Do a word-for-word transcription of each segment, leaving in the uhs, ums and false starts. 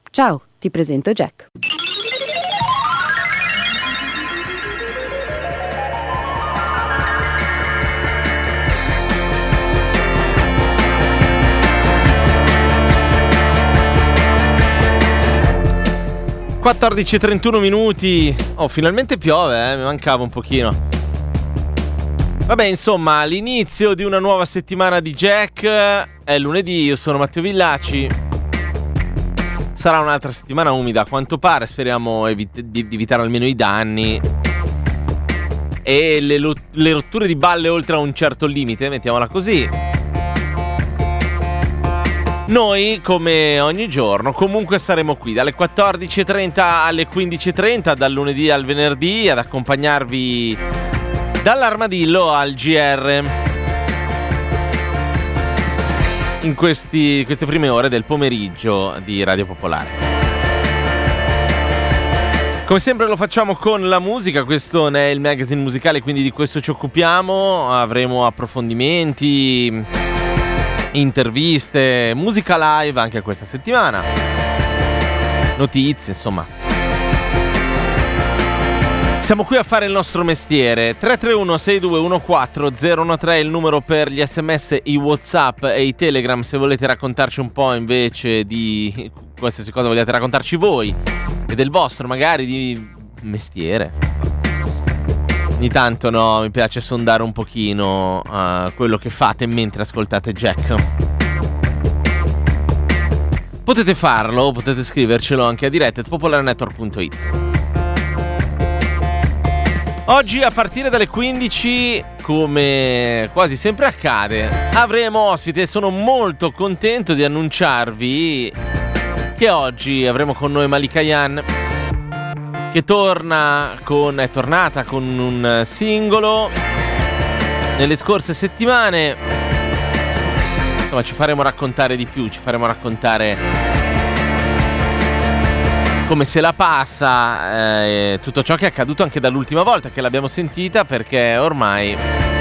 Ciao, ti presento Jack. quattordici e trentuno minuti. Oh, finalmente piove, eh? Mi mancava un pochino. Vabbè, insomma, l'inizio di una nuova settimana di Jack. È lunedì, io sono Matteo Villaci. Sarà un'altra settimana umida a quanto pare. Speriamo evit- di evitare almeno i danni e le, lo- le rotture di balle oltre a un certo limite, mettiamola così. Noi, come ogni giorno, comunque saremo qui dalle quattordici e trenta alle quindici e trenta, dal lunedì al venerdì, ad accompagnarvi dall'armadillo al G R in questi, queste prime ore del pomeriggio di Radio Popolare. Come sempre lo facciamo con la musica, questo è il magazine musicale, quindi di questo ci occupiamo. Avremo approfondimenti, interviste, musica live anche questa settimana, notizie, insomma. Siamo qui a fare il nostro mestiere. Tre tre uno sei due uno quattro zero uno tre è il numero per gli sms, i WhatsApp e i Telegram se volete raccontarci un po' invece di qualsiasi cosa vogliate raccontarci voi e del vostro magari di mestiere. Ogni tanto, no, mi piace sondare un pochino uh, quello che fate mentre ascoltate Jack. Potete farlo, potete scrivercelo anche a diretta at popolarenetwork punto it. Oggi a partire dalle quindici, come quasi sempre accade, avremo ospite e sono molto contento di annunciarvi che oggi avremo con noi Malika Yan, che torna con, è tornata con un singolo nelle scorse settimane. Insomma, ci faremo raccontare di più, ci faremo raccontare come se la passa, eh, tutto ciò che è accaduto anche dall'ultima volta che l'abbiamo sentita, perché ormai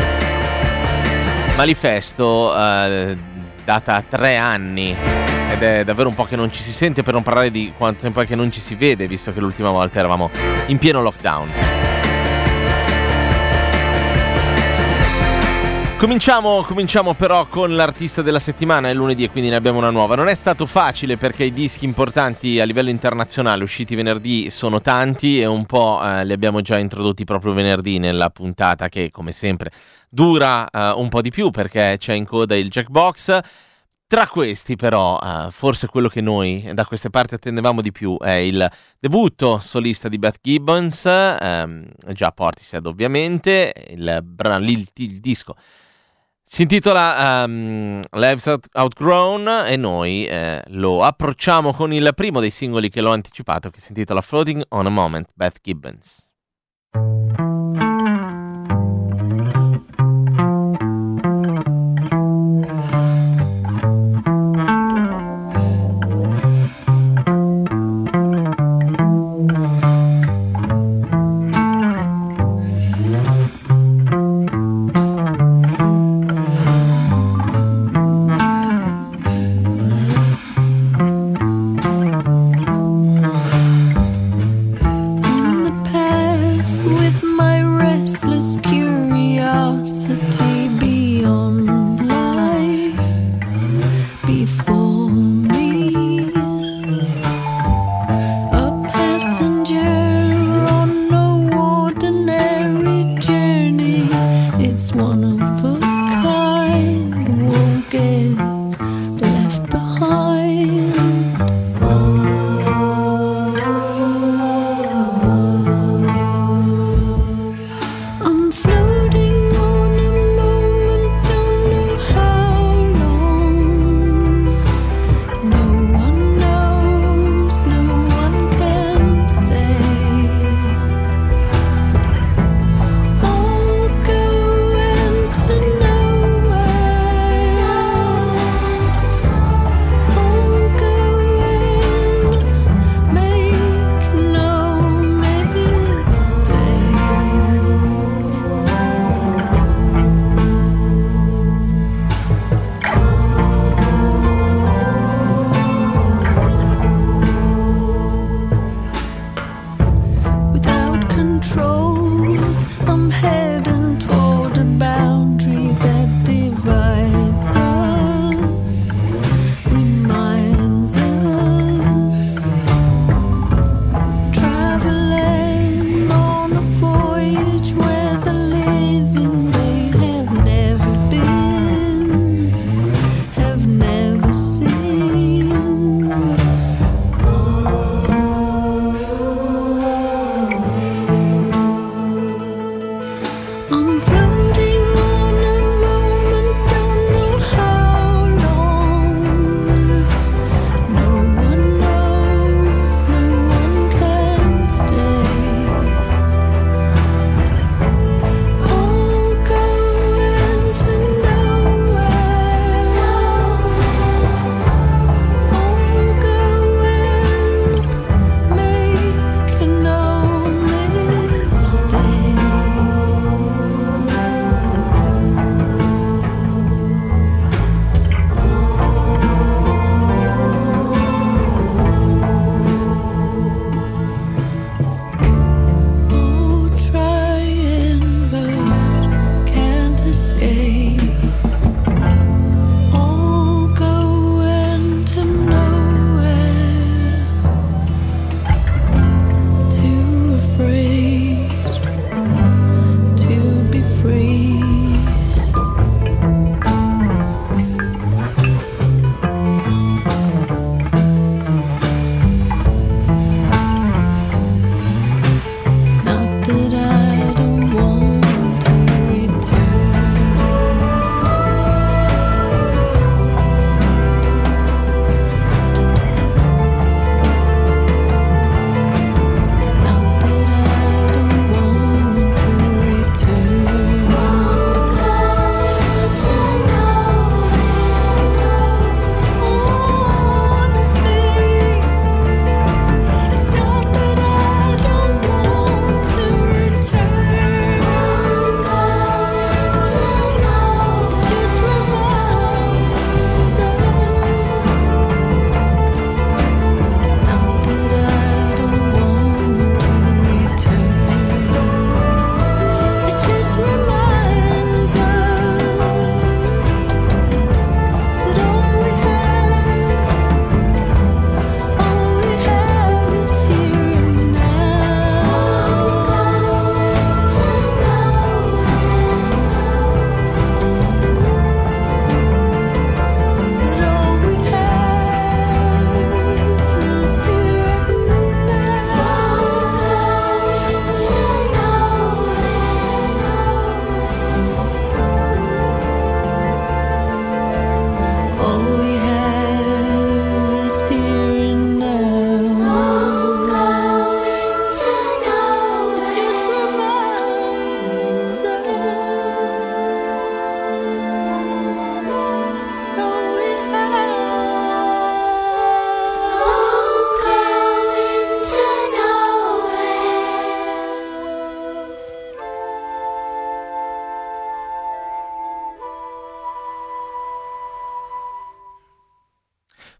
Manifesto eh, data tre anni. Ed è davvero un po' che non ci si sente, per non parlare di quanto tempo è che non ci si vede, visto che l'ultima volta eravamo in pieno lockdown. Cominciamo, cominciamo però con l'artista della settimana, è lunedì e quindi ne abbiamo una nuova. Non è stato facile perché i dischi importanti a livello internazionale usciti venerdì sono tanti e un po' eh, li abbiamo già introdotti proprio venerdì nella puntata che, come sempre, dura eh, un po' di più perché c'è in coda il Jackbox. Tra questi però, uh, forse quello che noi da queste parti attendevamo di più è il debutto solista di Beth Gibbons, um, già Portishead ovviamente, il, brano, il, il disco si intitola um, Lives Outgrown e noi eh, lo approcciamo con il primo dei singoli che l'ho anticipato, che si intitola Floating on a Moment, Beth Gibbons. My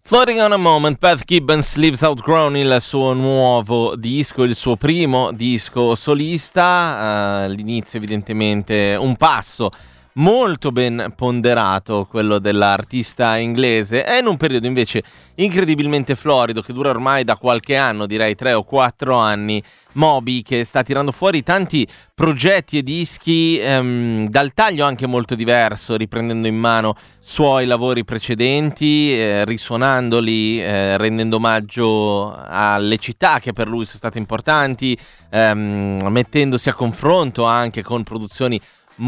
Floating on a Moment, Beth Gibbons, Lives Outgrown, il suo nuovo disco, il suo primo disco solista. Uh, all'inizio evidentemente un passo molto ben ponderato, quello dell'artista inglese, è in un periodo invece incredibilmente florido che dura ormai da qualche anno, direi tre o quattro anni, Moby, che sta tirando fuori tanti progetti e dischi ehm, dal taglio anche molto diverso, riprendendo in mano suoi lavori precedenti, eh, risuonandoli, eh, rendendo omaggio alle città che per lui sono state importanti, ehm, mettendosi a confronto anche con produzioni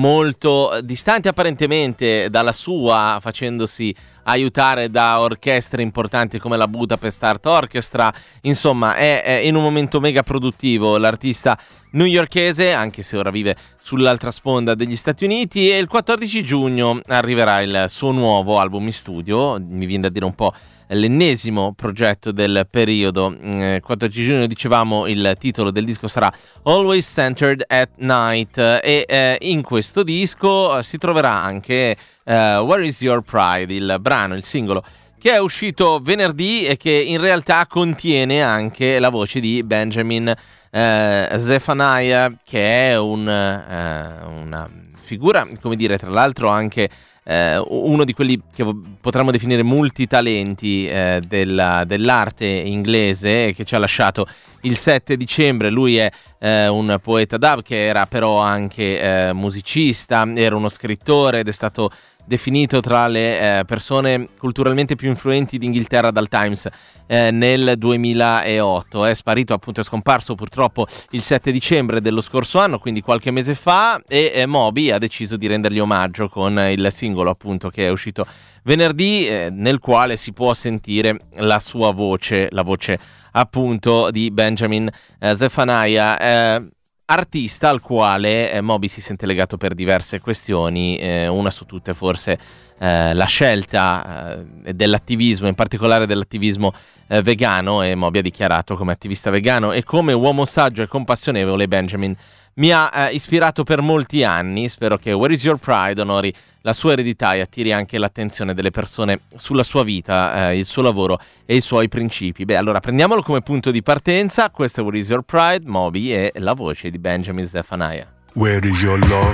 molto distanti apparentemente dalla sua, facendosi aiutare da orchestre importanti come la Budapest Art Orchestra. Insomma, è, è in un momento mega produttivo l'artista newyorkese, anche se ora vive sull'altra sponda degli Stati Uniti, e il quattordici giugno arriverà il suo nuovo album in studio, mi viene da dire un po' l'ennesimo progetto del periodo. eh, quattordici giugno, dicevamo, il titolo del disco sarà Always Centered at Night, e eh, in questo disco eh, si troverà anche uh, Where Is Your Pride, il brano, il singolo che è uscito venerdì e che in realtà contiene anche la voce di Benjamin eh, Zephaniah, che è un, eh, una figura, come dire, tra l'altro anche Uh, uno di quelli che potremmo definire multitalenti uh, della, dell'arte inglese, che ci ha lasciato il sette dicembre. Lui è uh, un poeta dub che era però anche uh, musicista, era uno scrittore ed è stato definito tra le eh, persone culturalmente più influenti d'Inghilterra dal Times eh, nel duemilaotto. È sparito, appunto, è scomparso purtroppo il sette dicembre dello scorso anno, quindi qualche mese fa, e eh, Moby ha deciso di rendergli omaggio con il singolo, appunto, che è uscito venerdì, eh, nel quale si può sentire la sua voce, la voce appunto di Benjamin eh, Zephaniah, eh, artista al quale eh, Moby si sente legato per diverse questioni, eh, una su tutte forse eh, la scelta eh, dell'attivismo, in particolare dell'attivismo eh, vegano, e Moby ha dichiarato: come attivista vegano e come uomo saggio e compassionevole, Benjamin mi ha eh, ispirato per molti anni. Spero che Where Is Your Pride onori la sua eredità e attiri anche l'attenzione delle persone sulla sua vita, eh, il suo lavoro e i suoi principi. Beh, allora prendiamolo come punto di partenza. Questo è Where Is Your Pride, Moby, e la voce di Benjamin Zephaniah. Where is your love?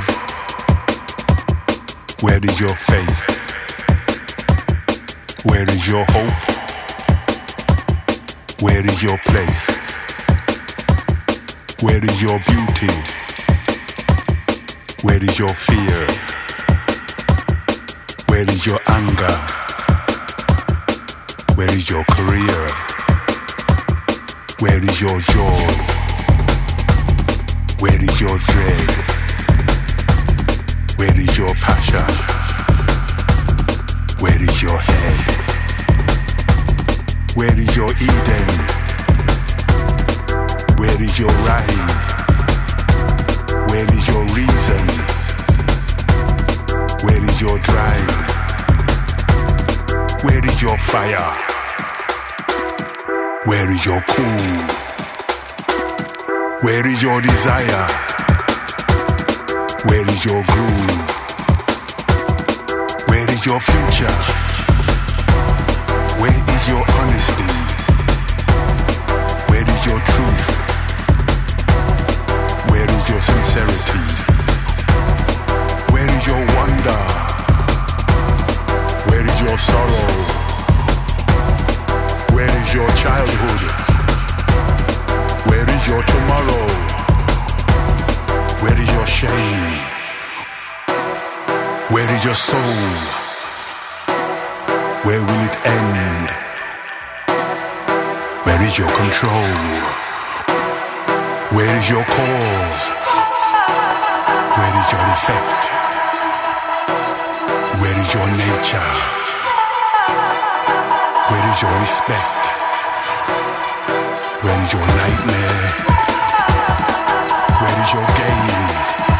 Where is your faith? Where is your hope? Where is your place? Where is your beauty? Where is your fear? Where is your anger? Where is your career? Where is your joy? Where is your dread? Where is your passion? Where is your head? Where is your Eden? Where is your right? Where is your reason? Where is your drive? Where is your fire? Where is your cool? Where is your desire? Where is your groove? Where is your future? Where is your honesty? Where is your truth? Where is your sincerity? Where is your wonder? Where is your sorrow? Where is your childhood? Where is your tomorrow? Where is your shame? Where is your soul? Where will it end? Where is your control? Where is your cause? Where is your effect? Where is your nature? Where is your respect? Where is your nightmare? Where is your gain?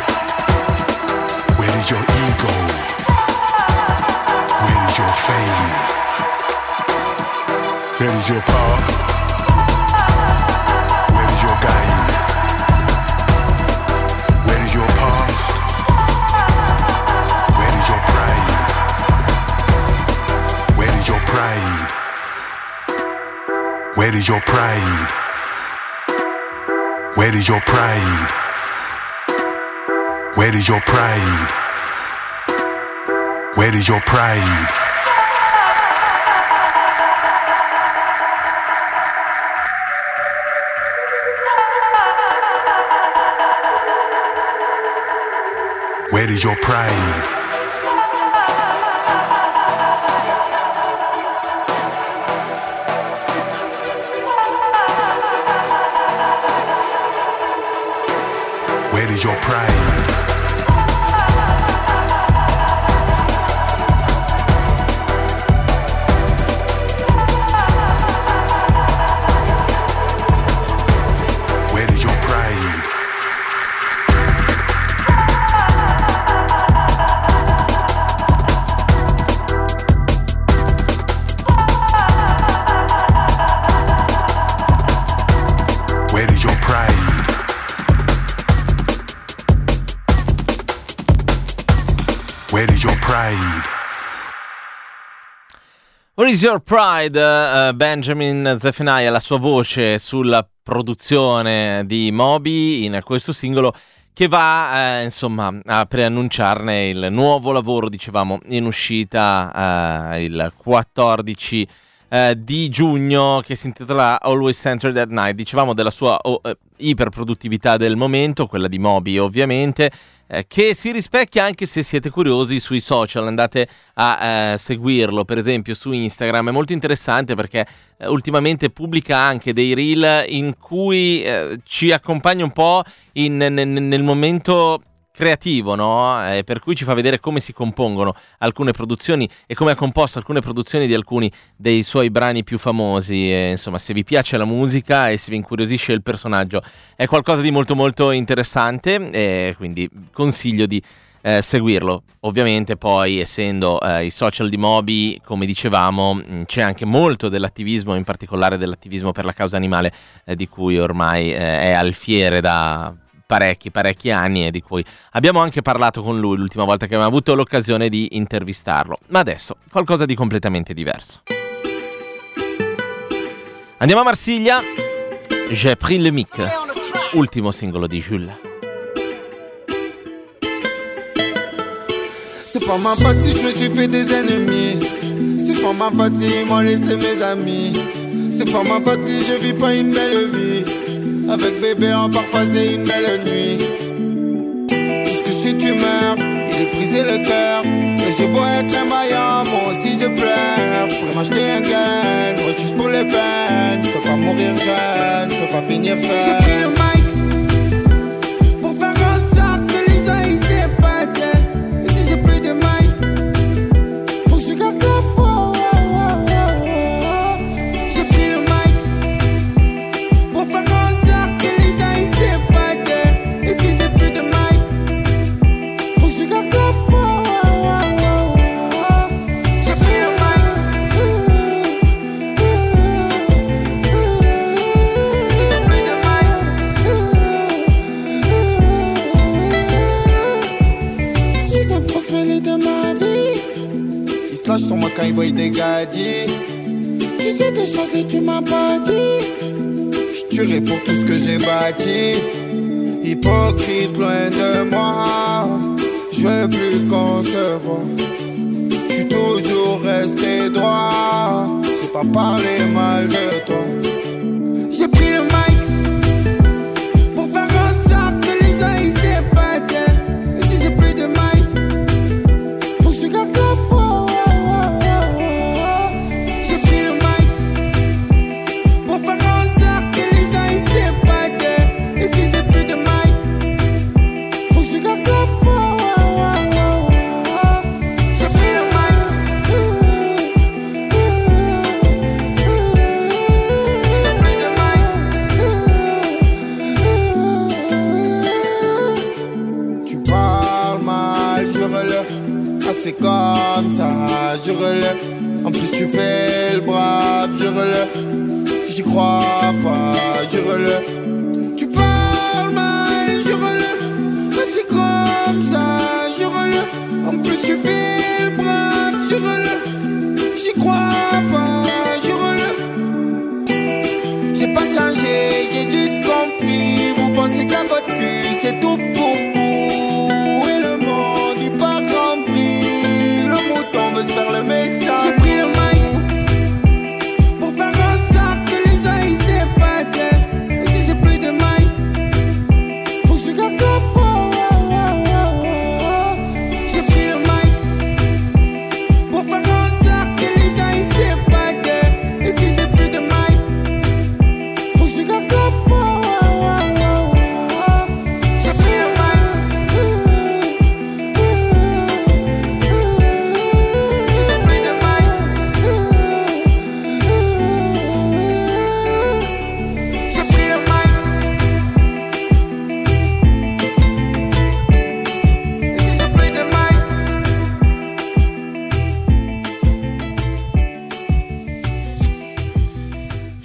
Where is your ego? Where is your fame? Where is your path? Where is your guide? Where is your past? Where is your pride? Where is your pride? Where is your pride? Where is your pride? Where is your pride? Where is your pride? Where is your pride? Where is your pride? Where is your pride? Where is your pride? Where is your pride? Where is your pride? Uh, Benjamin Zephaniah, la sua voce sulla produzione di Moby in questo singolo che va eh, insomma a preannunciarne il nuovo lavoro, dicevamo, in uscita eh, il quattordici eh, di giugno, che si intitola Always Centered at Night. Dicevamo della sua oh, eh, iperproduttività del momento, quella di Moby ovviamente, eh, che si rispecchia, anche se siete curiosi, sui social. Andate a eh, seguirlo, per esempio su Instagram. È molto interessante perché eh, ultimamente pubblica anche dei reel in cui eh, ci accompagna un po' in, nel, nel momento creativo, no? Eh, per cui ci fa vedere come si compongono alcune produzioni e come ha composto alcune produzioni di alcuni dei suoi brani più famosi. E, insomma, se vi piace la musica e se vi incuriosisce il personaggio, è qualcosa di molto molto interessante, e quindi consiglio di eh, seguirlo. Ovviamente poi, essendo eh, i social di Moby, come dicevamo, mh, c'è anche molto dell'attivismo, in particolare dell'attivismo per la causa animale, eh, di cui ormai eh, è alfiere da parecchi, parecchi anni, e di cui abbiamo anche parlato con lui l'ultima volta che abbiamo avuto l'occasione di intervistarlo. Ma adesso qualcosa di completamente diverso. Andiamo a Marsiglia. J'ai pris le mic, ultimo singolo di Jules. C'est pas ma faute si je me suis fait des ennemis. C'est pas ma faute si ils m'ont laissé mes amis. C'est pas ma faute si je vis pas une belle vie. Avec bébé on part passer une belle nuit. Puisque si tu meurs, il est brisé le cœur. Et j'ai beau être un vaillant, moi aussi je pleure. Je pourrais m'acheter un gun, moi juste pour les peines. Je peux pas mourir jeune, je peux pas finir seul. J'ai pris le mic pour faire en sorte que les gens ils s'épatent. Et si j'ai plus de mic, faut que je garde la foi. J'ai pris le mic pour faire en sorte que les gens ils s'épatent. Et si j'ai plus de mic, faut que je garde la foi. J'ai pris le mic. J'ai pris le mic. Ils ont trop mêlé de ma vie. Ils se lâchent sur moi quand ils voient des gadgets. Tu sais des choses et tu m'as pas dit. Je tuerai pour tout ce que j'ai bâti. Hypocrite loin de moi. Je veux plus qu'on se voit. Je suis toujours resté droit. J'ai pas parlé mal de toi. J'ai pris le mic pour faire en sorte que les gens ils s'épatent. Et si j'ai plus de mic, faut que je garde la foi. J'ai pris le mic pour faire en sorte que les gens ils s'épatent. Et si j'ai plus de mic, faut que je garde la foi. J'ai pris le mic. J'ai pris le mic. Tu parles mal, jure-le. Ah c'est comme ça, jure-le. En plus tu fais le brave, jure-le. J'y crois pas, jure-le. Tu parles mal, jure-le. Ah c'est comme ça, jure-le. En plus tu fais le brave, jure-le. J'y crois pas, jure-le.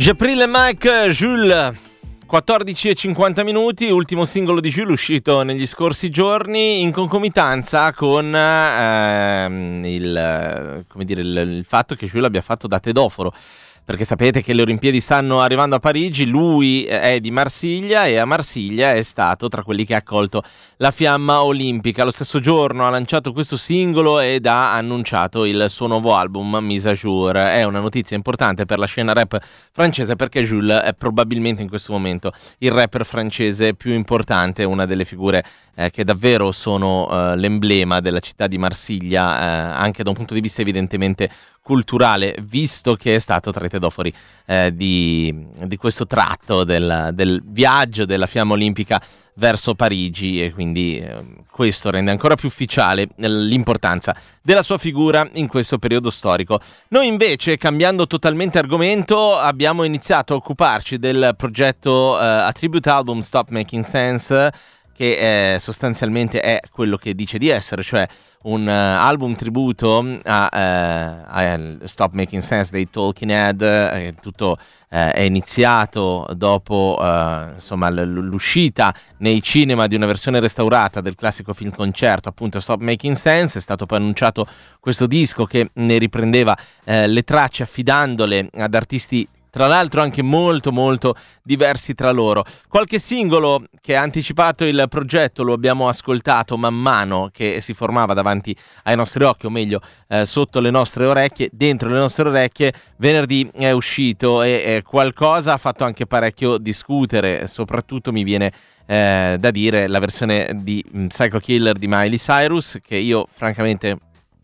J'ai pris le mic, Jules. quattordici e cinquanta minuti, ultimo singolo di Jules uscito negli scorsi giorni in concomitanza con ehm, il, come dire, il, il fatto che Jules abbia fatto da tedoforo. Perché sapete che le Olimpiadi stanno arrivando a Parigi, lui è di Marsiglia e a Marsiglia è stato tra quelli che ha accolto la fiamma olimpica. Lo stesso giorno ha lanciato questo singolo ed ha annunciato il suo nuovo album Mise à Jour. È una notizia importante per la scena rap francese perché Jules è probabilmente in questo momento il rapper francese più importante, una delle figure eh, che davvero sono eh, l'emblema della città di Marsiglia, eh, anche da un punto di vista evidentemente culturale, visto che è stato tra i tedofori eh, di, di questo tratto del, del viaggio della fiamma olimpica verso Parigi, e quindi eh, questo rende ancora più ufficiale l'importanza della sua figura in questo periodo storico. Noi invece, cambiando totalmente argomento, abbiamo iniziato a occuparci del progetto eh, A Tribute Album Stop Making Sense, che eh, sostanzialmente è quello che dice di essere, cioè un uh, album tributo a, uh, a Stop Making Sense dei Talking Head. Eh, tutto uh, è iniziato dopo uh, insomma l- l'uscita nei cinema di una versione restaurata del classico film concerto, appunto Stop Making Sense. È stato poi annunciato questo disco che ne riprendeva uh, le tracce, affidandole ad artisti tra l'altro anche molto molto diversi tra loro. Qualche singolo che ha anticipato il progetto lo abbiamo ascoltato man mano che si formava davanti ai nostri occhi, o meglio eh, sotto le nostre orecchie, dentro le nostre orecchie. Venerdì è uscito e eh, qualcosa ha fatto anche parecchio discutere, soprattutto mi viene eh, da dire la versione di Psycho Killer di Miley Cyrus, che io francamente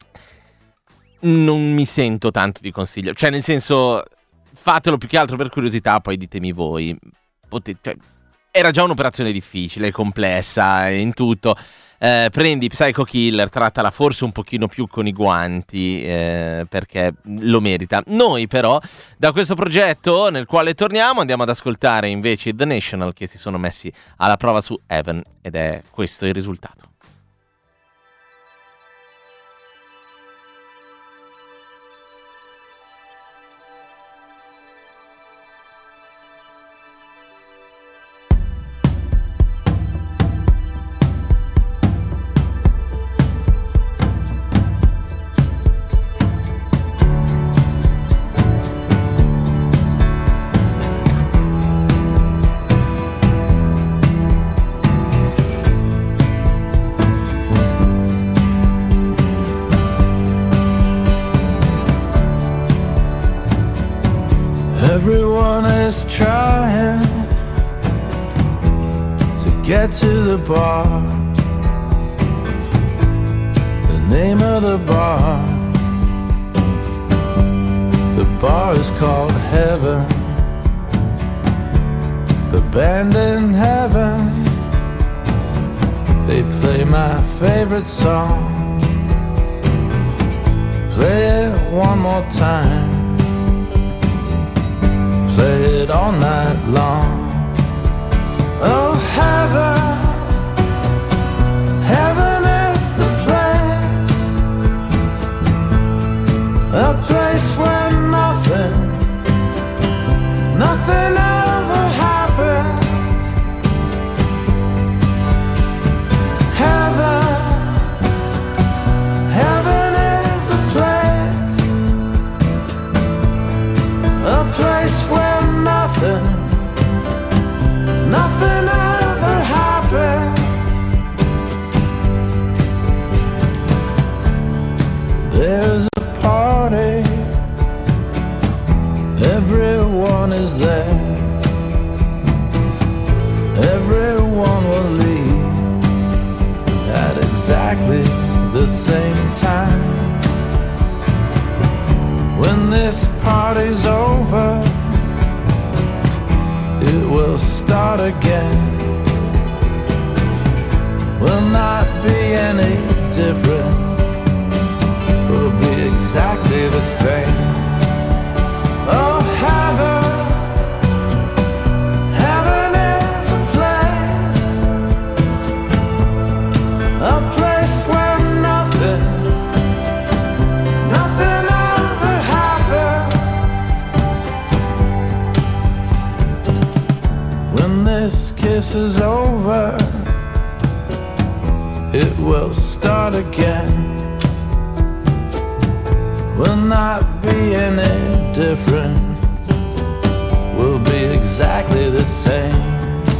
non mi sento tanto di consiglio, cioè nel senso, fatelo più che altro per curiosità, poi ditemi voi. Potete, cioè, era già un'operazione difficile, complessa in tutto. Eh, prendi Psycho Killer, trattala forse un pochino più con i guanti, eh, perché lo merita. Noi però, da questo progetto nel quale torniamo, andiamo ad ascoltare invece The National, che si sono messi alla prova su Heaven, ed è questo il risultato. Everyone is trying to get to the bar. The name of the bar, the bar is called Heaven. The band in heaven, they play my favorite song. Play it one more time, play it all night long. Oh, heaven, heaven is the place, a place where nothing, nothing ever happens. Heaven, heaven is a place, a place where nothing, nothing ever happens. There's a party, everyone is there, everyone will leave at exactly the same time. When this party's over, it will start again. Will not be any different, will be exactly the same. Oh, heaven, heaven is a place, a place where nothing, nothing ever happens. this is over, it will start again. Will not be any different, will be exactly the same.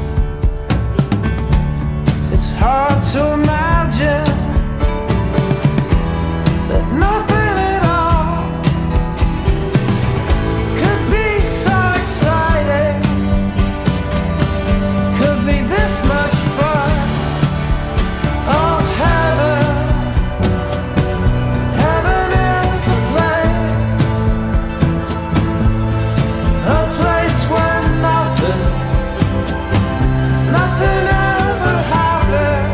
It's hard to imagine that nothing at all could be so exciting, could be this much fun. Oh, heaven, heaven is a place, a place where nothing, nothing ever happens.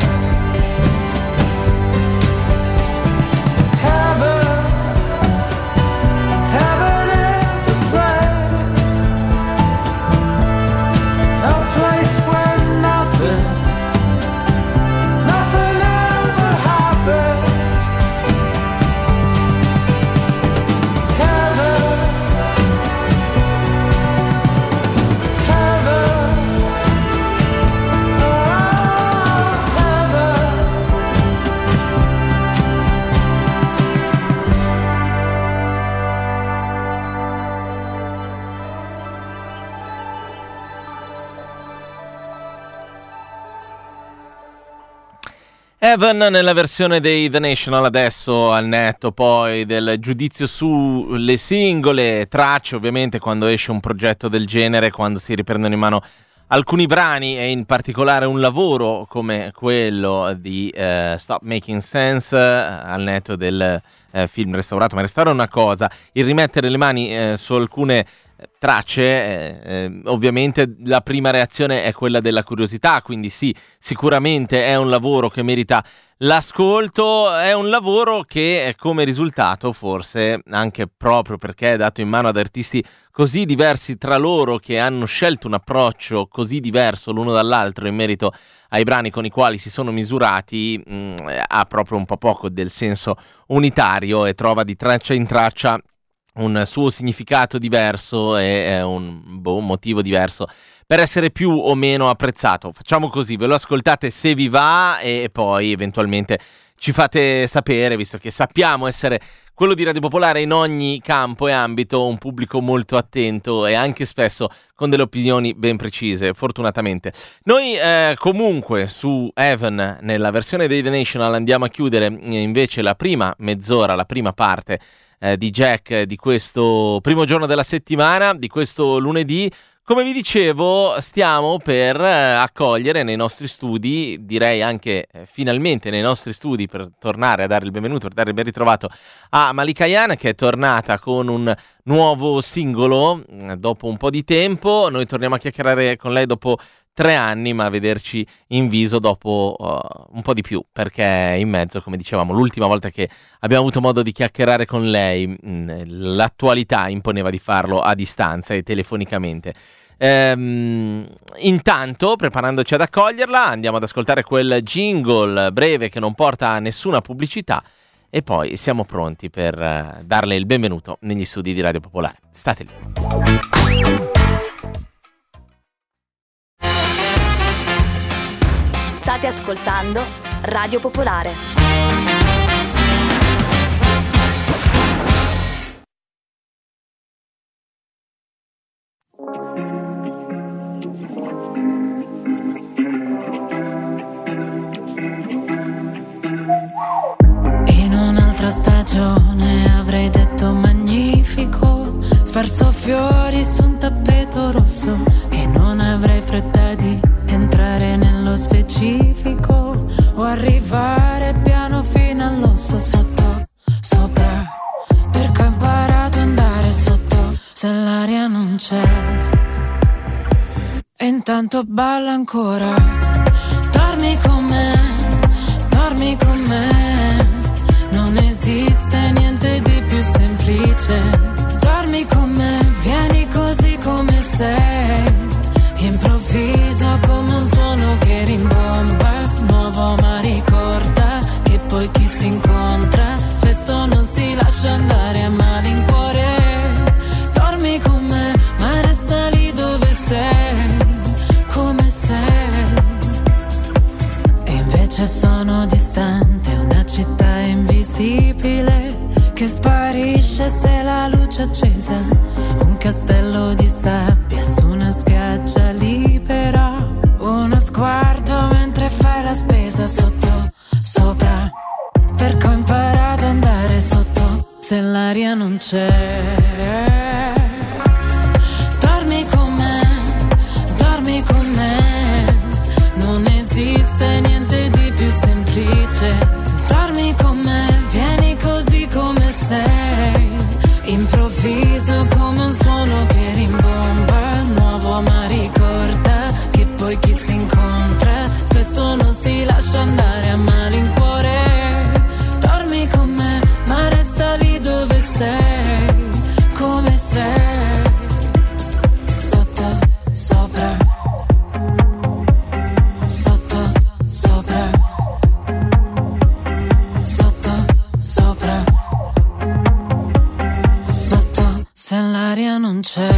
Heaven, heaven is a place, a place where nothing, nothing ever happens. Heaven, heaven, oh, heaven. Evan nella versione dei The National, adesso al netto poi del giudizio sulle singole tracce. Ovviamente quando esce un progetto del genere, quando si riprendono in mano alcuni brani e in particolare un lavoro come quello di eh, Stop Making Sense, eh, al netto del eh, film restaurato, ma restaura è una cosa, il rimettere le mani eh, su alcune tracce, eh, eh, ovviamente la prima reazione è quella della curiosità, quindi sì, sicuramente è un lavoro che merita l'ascolto, è un lavoro che eh, come risultato, forse anche proprio perché è dato in mano ad artisti così diversi tra loro, che hanno scelto un approccio così diverso l'uno dall'altro in merito ai brani con i quali si sono misurati, mh, ha proprio un po' poco del senso unitario e trova di traccia in traccia un suo significato diverso e eh, un, boh, un motivo diverso per essere più o meno apprezzato. Facciamo così, ve lo ascoltate se vi va e poi eventualmente ci fate sapere, visto che sappiamo essere quello di Radio Popolare in ogni campo e ambito un pubblico molto attento e anche spesso con delle opinioni ben precise, fortunatamente. Noi eh, comunque su Heaven nella versione dei The National andiamo a chiudere eh, invece la prima mezz'ora, la prima parte eh, di Jack di questo primo giorno della settimana, di questo lunedì. Come vi dicevo, stiamo per eh, accogliere nei nostri studi, direi anche eh, finalmente nei nostri studi, per tornare a dare il benvenuto, per dare il ben ritrovato a Malika Ayane, che è tornata con un nuovo singolo eh, dopo un po' di tempo. Noi torniamo a chiacchierare con lei dopo tre anni, ma a vederci in viso dopo uh, un po' di più, perché in mezzo, come dicevamo, l'ultima volta che abbiamo avuto modo di chiacchierare con lei, mh, l'attualità imponeva di farlo a distanza e telefonicamente. Ehm, intanto, preparandoci ad accoglierla, andiamo ad ascoltare quel jingle breve che non porta a nessuna pubblicità e poi siamo pronti per uh, darle il benvenuto negli studi di Radio Popolare. State lì. State ascoltando Radio Popolare. In un'altra stagione avrei detto magnifico, sparso fiori su un tappeto rosso e non avrei fretta di entrare nello specifico o arrivare piano fino all'osso, sotto, sopra, perché ho imparato ad andare sotto se l'aria non c'è. E intanto balla ancora, dormi con me, dormi con me, non esiste niente di più semplice. Dormi con me, vieni così come sei, improvviso come un suono che rimbomba, nuovo ma ricorda che poi chi si incontra spesso non si lascia andare a malincuore. Dormi con me ma resta lì dove sei, come sei. l'aria non c'è. Dormi con me, dormi con me, non esiste niente di più semplice. Dormi con me, vieni così come sei, improvviso come un suono che rimbomba, nuovo ma ricorda che poi chi si incontra spesso non si lascia andare a malincuore. Dormi con me, ma resta lì dove sei, come sei, sotto, sopra, sotto, sopra, sotto, sopra, sotto, se l'aria non c'è.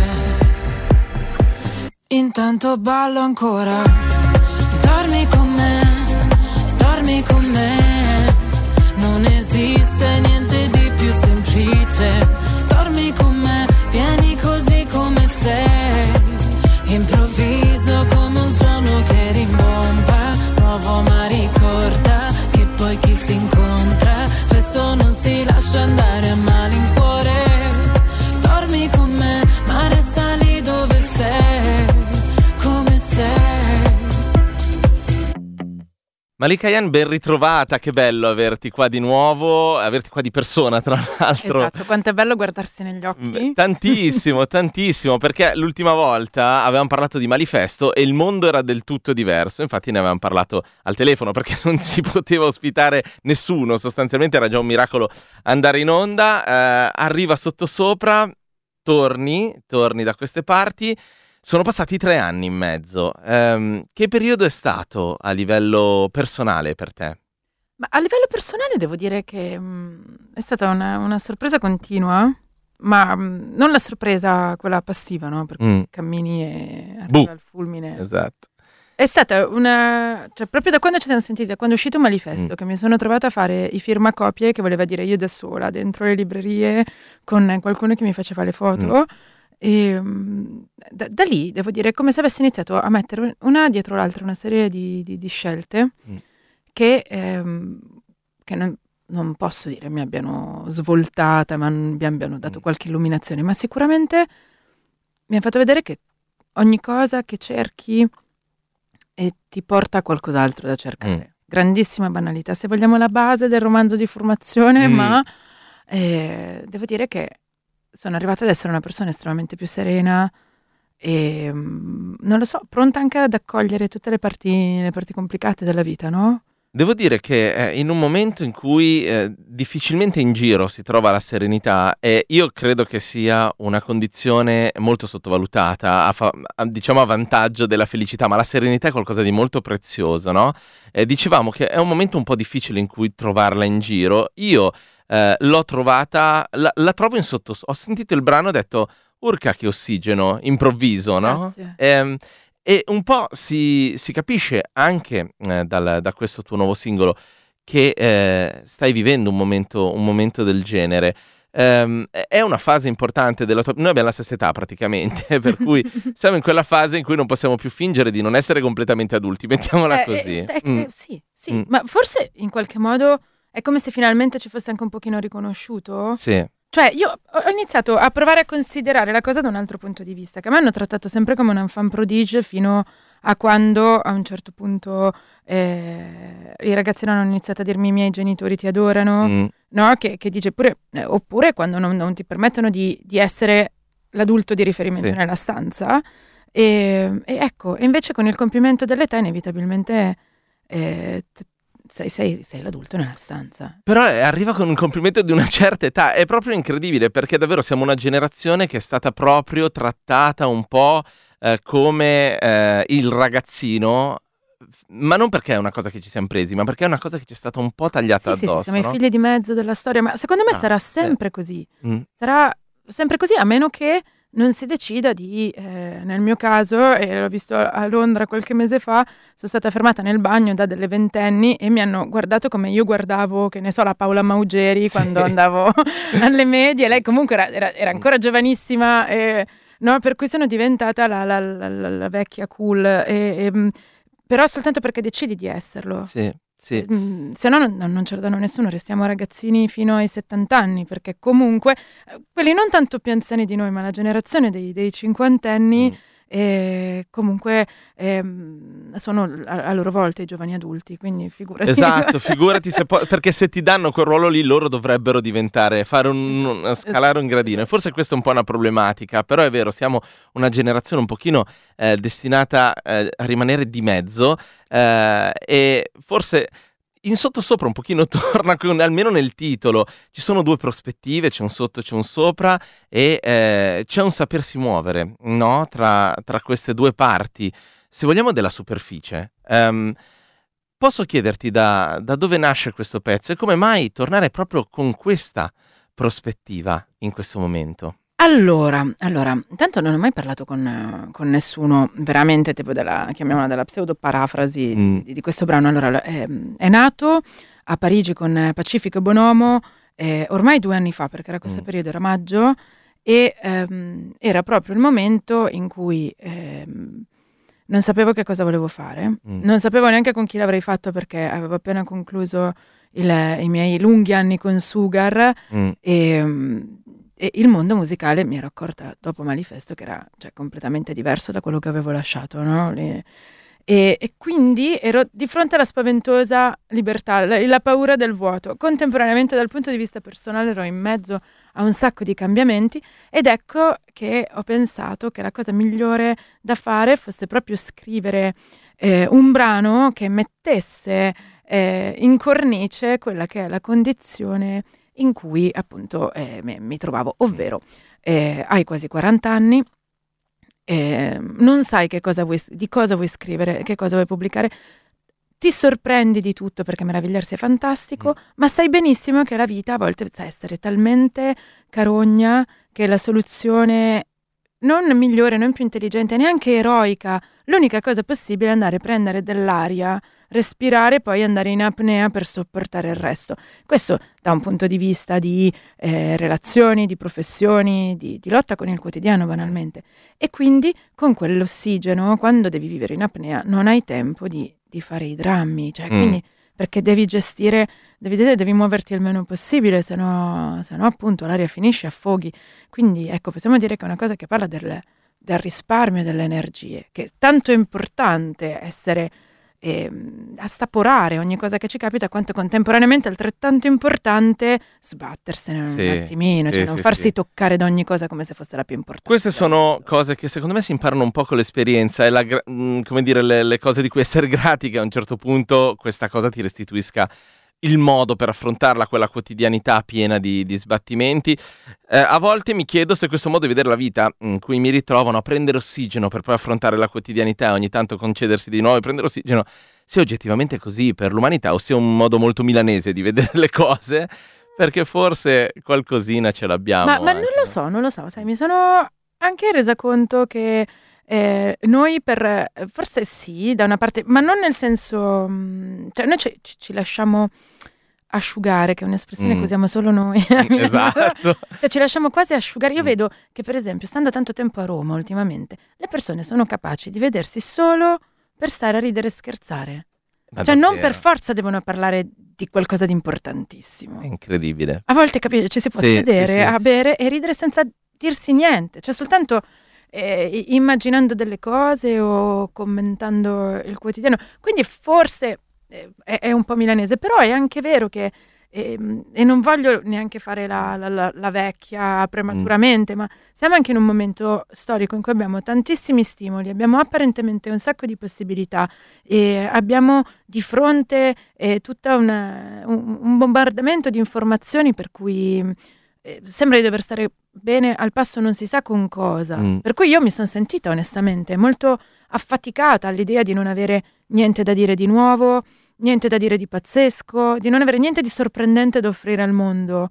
Intanto ballo ancora. Dormi con me, dormi con me, non esiste niente di più semplice. Dormi con me, vieni così come sei, improvviso come un suono che rimbomba, nuovo ma ricorda che poi chi si incontra spesso non si lascia andare a malincuore. Dormi con me, ma resta lì dove sei, come sei. Malika Ayane, ben ritrovata, che bello averti qua di nuovo, averti qua di persona tra l'altro. Esatto, quanto è bello guardarsi negli occhi. Tantissimo, tantissimo, perché l'ultima volta avevamo parlato di Malifesto e il mondo era del tutto diverso, infatti ne avevamo parlato al telefono perché non si poteva ospitare nessuno, sostanzialmente era già un miracolo andare in onda. Eh, arriva Sottosopra, torni, torni da queste parti. Sono passati tre anni in mezzo. Um, che periodo è stato a livello personale per te? Ma a livello personale devo dire che mh, è stata una, una sorpresa continua, ma mh, non la sorpresa quella passiva, no? Per cui Mm. cammini e arriva Buh. il fulmine. Esatto. È stata una... cioè proprio da quando ci siamo sentiti, da quando è uscito Malifesto, Mm. che mi sono trovata a fare i firmacopie, che voleva dire io da sola, dentro le librerie, con qualcuno che mi faceva le foto. E mm, da, da lì devo dire è come se avessi iniziato a mettere una dietro l'altra una serie di, di, di scelte Mm. che, ehm, che non, non posso dire mi abbiano svoltata, ma mi abbiano dato Mm. qualche illuminazione, ma sicuramente mi ha fatto vedere che ogni cosa che cerchi e ti porta a qualcos'altro da cercare. Mm. Grandissima banalità, se vogliamo la base del romanzo di formazione, Mm. ma eh, devo dire che sono arrivata ad essere una persona estremamente più serena e mm, non lo so, pronta anche ad accogliere tutte le parti, le parti complicate della vita, no? Devo dire che eh, in un momento in cui eh, difficilmente in giro si trova la serenità, e io credo che sia una condizione molto sottovalutata, a fa- a- diciamo a vantaggio della felicità, ma la serenità è qualcosa di molto prezioso, no? Eh, dicevamo che è un momento un po' difficile in cui trovarla in giro. Io eh, l'ho trovata, la, la trovo in sotto... Ho sentito il brano e ho detto, urca che ossigeno, improvviso, no? Grazie. Ehm, E un po' si, si capisce anche eh, dal- da questo tuo nuovo singolo che eh, stai vivendo un momento, un momento del genere. Ehm, è una fase importante della tua... Noi abbiamo la stessa età praticamente, per cui siamo in quella fase in cui non possiamo più fingere di non essere completamente adulti, mettiamola Eh, così. eh, eh, Mm. eh, sì, sì, Mm. ma forse in qualche modo è come se finalmente ci fosse anche un pochino riconosciuto. Sì. Cioè, io ho iniziato a provare a considerare la cosa da un altro punto di vista, che a me hanno trattato sempre come un enfant prodige fino a quando a un certo punto eh, i ragazzini hanno iniziato a dirmi i miei genitori ti adorano, Mm. no? Che, che dice pure, eh, oppure quando non, non ti permettono di, di essere l'adulto di riferimento Sì. nella stanza. E, e ecco, e invece con il compimento dell'età inevitabilmente eh, t- sei, sei, sei l'adulto nella stanza. Però eh, arriva con un complimento di una certa età, è proprio incredibile perché davvero siamo una generazione che è stata proprio trattata un po' eh, come eh, il ragazzino, ma non perché è una cosa che ci siamo presi, ma perché è una cosa che ci è stata un po' tagliata Sì, sì, addosso. sì, siamo no? i figli di mezzo della storia, ma secondo me Ah, sarà sì. sempre così. Mm. Sarà sempre così, a meno che non si decida di, eh, nel mio caso, e l'ho visto a Londra qualche mese fa, sono stata fermata nel bagno da delle ventenni e mi hanno guardato come io guardavo, che ne so, la Paola Maugeri Sì. quando andavo alle medie. Lei comunque era, era- era ancora giovanissima, e, no, per cui sono diventata la, la- la- la- la vecchia cool, e- e, mh, però soltanto perché decidi di esserlo. Sì. Sì. Mm, se no non, non ce lo danno nessuno, restiamo ragazzini fino ai settanta anni, perché comunque eh, quelli non tanto più anziani di noi, ma la generazione dei, dei cinquantenni, Mm. eh, comunque ehm, sono a, a loro volta i giovani adulti, quindi figurati. Esatto, figurati se poi, perché se ti danno quel ruolo lì loro dovrebbero diventare, fare un, un- scalare un gradino, e forse questa è un po' una problematica, però è vero, siamo una generazione un pochino eh, destinata eh, a rimanere di mezzo, eh, e forse in sottosopra un pochino torna, con- almeno nel titolo, ci sono due prospettive, c'è un sotto e c'è un sopra, e eh, c'è un sapersi muovere, no? Tra, tra queste due parti, se vogliamo, della superficie. Ehm, posso chiederti da, da dove nasce questo pezzo e come mai tornare proprio con questa prospettiva in questo momento? Allora, allora, intanto non ho mai parlato con, eh, con nessuno veramente, tipo della, chiamiamola della pseudo parafrasi Mm. di, di questo brano. Allora, è, è nato a Parigi con eh, Pacifico e Bonomo eh, ormai due anni fa, perché era questo Mm. periodo, era maggio, e ehm, era proprio il momento in cui ehm, non sapevo che cosa volevo fare, Mm. non sapevo neanche con chi l'avrei fatto, perché avevo appena concluso il- i miei lunghi anni con Sugar, Mm. e, mm, e il mondo musicale, mi ero accorta dopo Manifesto che era, cioè, completamente diverso da quello che avevo lasciato, no? Le- e, e quindi ero di fronte alla spaventosa libertà, la, la paura del vuoto. Contemporaneamente, dal punto di vista personale, ero in mezzo a un sacco di cambiamenti, ed ecco che ho pensato che la cosa migliore da fare fosse proprio scrivere eh, un brano che mettesse eh, in cornice quella che è la condizione in cui appunto eh, me- mi trovavo, ovvero eh, hai quasi quaranta anni, eh, non sai che cosa vuoi, di cosa vuoi scrivere, che cosa vuoi pubblicare, ti sorprendi di tutto, perché meravigliarsi è fantastico, Mm. ma sai benissimo che la vita a volte sa essere talmente carogna che la soluzione non migliore, non più intelligente, neanche eroica, l'unica cosa possibile è andare a prendere dell'aria, respirare e poi andare in apnea per sopportare il resto. Questo da un punto di vista di eh, relazioni, di professioni, di, di lotta con il quotidiano banalmente. E quindi con quell'ossigeno, quando devi vivere in apnea, non hai tempo di, di fare i drammi, cioè, Mm. quindi perché devi gestire, devi, devi muoverti il meno possibile, se no, se no appunto l'aria finisce, affoghi. Quindi ecco, possiamo dire che è una cosa che parla del, del risparmio delle energie, che è tanto importante essere ehm, assaporare ogni cosa che ci capita, quanto contemporaneamente altrettanto importante sbattersene Sì, un attimino, sì, cioè non sì, farsi sì. toccare da ogni cosa come se fosse la più importante. Queste sono cose che secondo me si imparano un po' con l'esperienza, e la gra- mh, come dire, le, le cose di cui essere grati, che a un certo punto questa cosa ti restituisca il modo per affrontarla, quella quotidianità piena di, di sbattimenti. Eh, a volte mi chiedo se questo modo di vedere la vita, in cui mi ritrovano a prendere ossigeno per poi affrontare la quotidianità e ogni tanto concedersi di nuovo e prendere ossigeno, sia oggettivamente così per l'umanità o sia un modo molto milanese di vedere le cose, perché forse qualcosina ce l'abbiamo. Ma, ma non anche, lo no? so, non lo so, sai, mi sono anche resa conto che eh, noi per, forse sì, da una parte, ma non nel senso, mh, cioè noi ci, ci- ci lasciamo asciugare, che è un'espressione Mm. che usiamo solo noi. Esatto. Cioè ci lasciamo quasi asciugare. Io Mm. vedo che, per esempio, stando tanto tempo a Roma ultimamente, le persone sono capaci di vedersi solo per stare a ridere e scherzare. Ma Cioè non davvero, per forza devono parlare di qualcosa di importantissimo. è incredibile. A volte, capito, ci si può Sì, sedere sì, sì. a bere e ridere senza dirsi niente, cioè soltanto eh, i- immaginando delle cose o commentando il quotidiano. Quindi forse eh, è, è un po' milanese, però è anche vero che, ehm, e non voglio neanche fare la, la- la- la vecchia prematuramente, ma siamo anche in un momento storico in cui abbiamo tantissimi stimoli, abbiamo apparentemente un sacco di possibilità e abbiamo di fronte eh, tutta una- un, un bombardamento di informazioni per cui eh, sembra di dover stare bene al passo non si sa con cosa. Mm. Per cui io mi sono sentita onestamente molto affaticata all'idea di non avere niente da dire di nuovo, niente da dire di pazzesco, di non avere niente di sorprendente da offrire al mondo.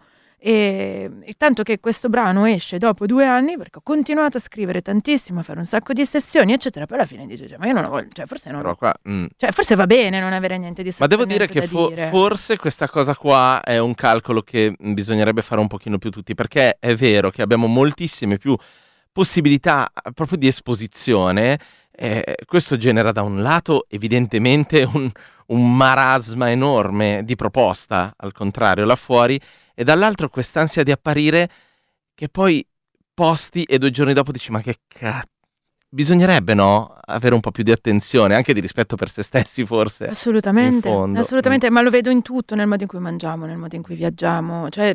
E, e tanto che questo brano esce dopo due anni, perché ho continuato a scrivere tantissimo, a fare un sacco di sessioni, eccetera. Poi alla fine dice, cioè, ma io non ho voglia, cioè forse non Però qua, mm. cioè, forse va bene non avere niente di Ma devo dire sorprendente che da fo- dire. forse questa cosa qua è un calcolo che mh, bisognerebbe fare un pochino più tutti, perché è vero che abbiamo moltissime più possibilità eh, proprio di esposizione. Eh, questo genera da un lato evidentemente un, un marasma enorme di proposta, al contrario, là fuori, e dall'altro quest'ansia di apparire che poi posti e due giorni dopo dici ma che cazzo. Bisognerebbe, no? Avere un po' più di attenzione, anche di rispetto per se stessi, forse. Assolutamente, in fondo. assolutamente, ma lo vedo in tutto, nel modo in cui mangiamo, nel modo in cui viaggiamo. Cioè,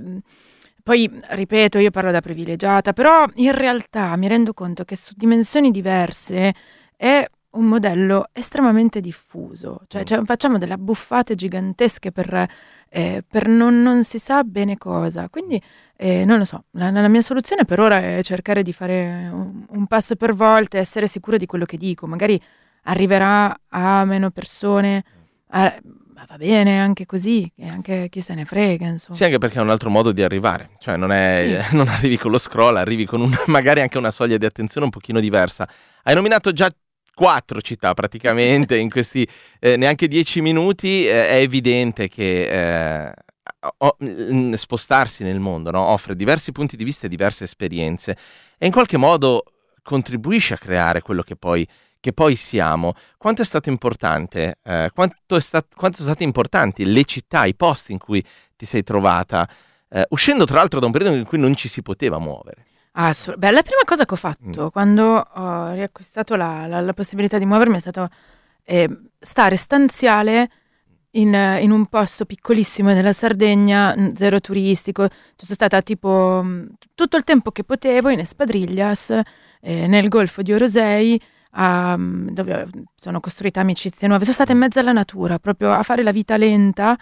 poi, ripeto, io parlo da privilegiata, però in realtà mi rendo conto che su dimensioni diverse è un modello estremamente diffuso. Cioè, cioè facciamo delle abbuffate gigantesche per, eh, per non, non si sa bene cosa. Quindi, eh, non lo so, la, la mia soluzione per ora è cercare di fare un, un passo per volta e essere sicura di quello che dico. Magari arriverà a meno persone, a, ma va bene anche così, e anche chi se ne frega, insomma. Sì, anche perché è un altro modo di arrivare. Cioè, non, è, sì. non arrivi con lo scroll, arrivi con un, magari anche una soglia di attenzione un pochino diversa. Hai nominato già quattro città praticamente in questi eh, neanche dieci minuti. Eh, è evidente che eh, o, mh, spostarsi nel mondo, no? Offre diversi punti di vista e diverse esperienze e in qualche modo contribuisce a creare quello che poi, che poi siamo. Quanto è stato importante, eh, quanto, è stat- quanto sono state importanti le città, i posti in cui ti sei trovata, eh, uscendo tra l'altro da un periodo in cui non ci si poteva muovere? Ah, so- beh, la prima cosa che ho fatto mm. quando ho riacquistato la, la, la possibilità di muovermi è stato eh, stare stanziale in, in un posto piccolissimo della Sardegna, zero turistico. Ci sono stata tipo tutto il tempo che potevo in Espadrillas, eh, nel golfo di Orosei, a, dove sono costruite amicizie nuove. Sono stata in mezzo alla natura, proprio a fare la vita lenta,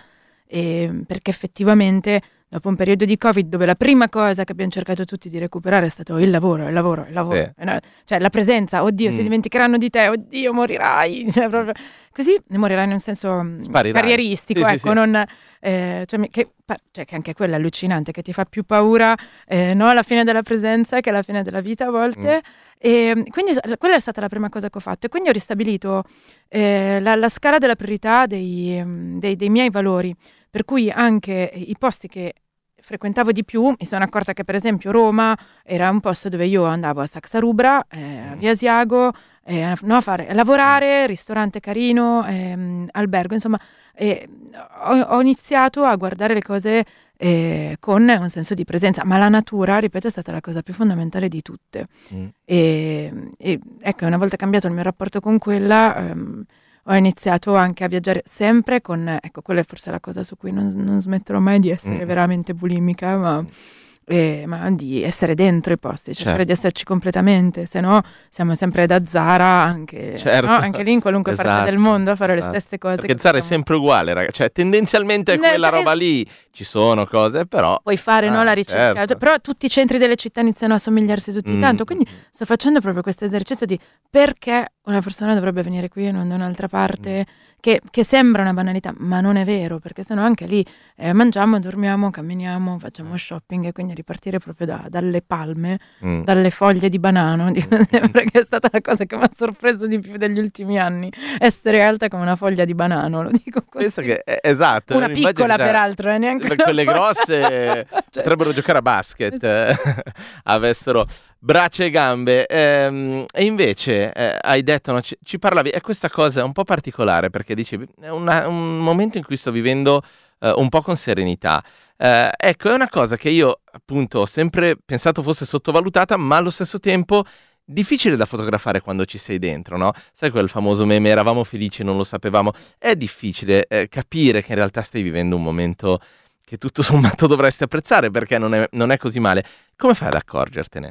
eh, perché effettivamente dopo un periodo di Covid dove la prima cosa che abbiamo cercato tutti di recuperare è stato il lavoro, il lavoro, il lavoro. Sì. Cioè la presenza, oddio, mm. si dimenticheranno di te, oddio, morirai. Cioè, proprio, così morirai in un senso Sparirai. carrieristico, sì, ecco, sì, sì. non... Eh, cioè, che, cioè che anche quella è allucinante, che ti fa più paura eh, no, alla fine della presenza che alla fine della vita a volte. Mm. E quindi quella è stata la prima cosa che ho fatto, e quindi ho ristabilito eh, la, la scala della priorità dei, dei, dei miei valori, per cui anche i posti che frequentavo di più, mi sono accorta che per esempio Roma era un posto dove io andavo a Saxa Rubra, eh, a Via Asiago, eh, no, a, fare, a lavorare, ristorante carino, eh, albergo, insomma, eh, ho, ho iniziato a guardare le cose eh, con un senso di presenza, ma la natura, ripeto, è stata la cosa più fondamentale di tutte. Mm. E, e ecco, una volta cambiato il mio rapporto con quella, ehm, ho iniziato anche a viaggiare sempre con, ecco, quella è forse la cosa su cui non, non smetterò mai di essere mm. veramente bulimica, ma, eh, ma di essere dentro i posti, cercare certo. di esserci completamente, se no siamo sempre da Zara, anche, certo. no? anche lì in qualunque esatto. parte del mondo a fare esatto. le stesse cose. Perché Zara è sempre uguale, ragazzi, cioè tendenzialmente è quella roba lì, ci sono cose, però... Puoi fare ah, no, la ricerca, certo. però tutti i centri delle città iniziano a somigliarsi tutti mm. tanto, quindi sto facendo proprio questo esercizio di perché una persona dovrebbe venire qui e non da un'altra parte, mm. che, che sembra una banalità, ma non è vero, perché sennò anche lì eh, mangiamo, dormiamo, camminiamo, facciamo shopping, e quindi ripartire proprio da, dalle palme, mm. dalle foglie di banano, dico sempre che è stata la cosa che mi ha sorpreso di più degli ultimi anni, essere alta come una foglia di banano, lo dico così. Penso che, eh, esatto. Una piccola già, peraltro, eh, neanche quelle grosse cioè. potrebbero giocare a basket, eh, avessero braccia e gambe, ehm, e invece eh, hai detto, no, ci, ci parlavi, e questa cosa è un po' particolare perché dicevi è una, un momento in cui sto vivendo eh, un po' con serenità, eh, ecco, è una cosa che io appunto ho sempre pensato fosse sottovalutata, ma allo stesso tempo difficile da fotografare quando ci sei dentro, no? Sai quel famoso meme, eravamo felici, non lo sapevamo, è difficile eh, capire che in realtà stai vivendo un momento che tutto sommato dovresti apprezzare, perché non è, non è così male. Come fai ad accorgertene?